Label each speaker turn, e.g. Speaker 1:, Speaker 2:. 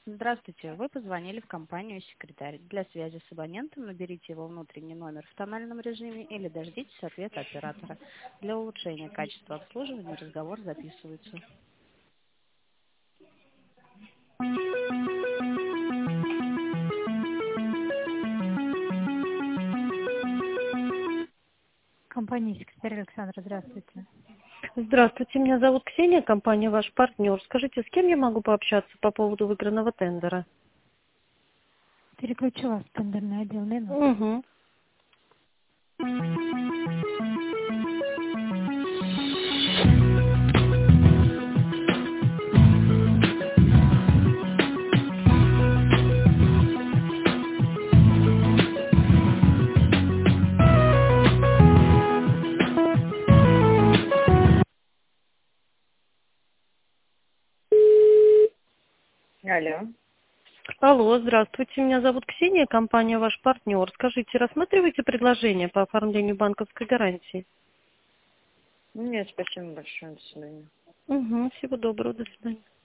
Speaker 1: Здравствуйте, вы позвонили в компанию «Секретарь». Для связи с абонентом наберите его внутренний номер в тональном режиме или дождитесь ответа оператора. Для улучшения качества обслуживания разговор записывается. Компания «Секретарь» Александра, здравствуйте.
Speaker 2: Здравствуйте, меня зовут Ксения, компания «Ваш партнер». Скажите, с кем я могу пообщаться по поводу выигранного тендера?
Speaker 1: Переключу вас в тендерный отдел минуту.
Speaker 2: Угу.
Speaker 3: Алло.
Speaker 2: Алло, здравствуйте, меня зовут Ксения, компания «Ваш партнер». Скажите, рассматриваете предложение по оформлению банковской гарантии?
Speaker 3: Нет, спасибо большое. До свидания.
Speaker 2: Угу, всего доброго, до свидания.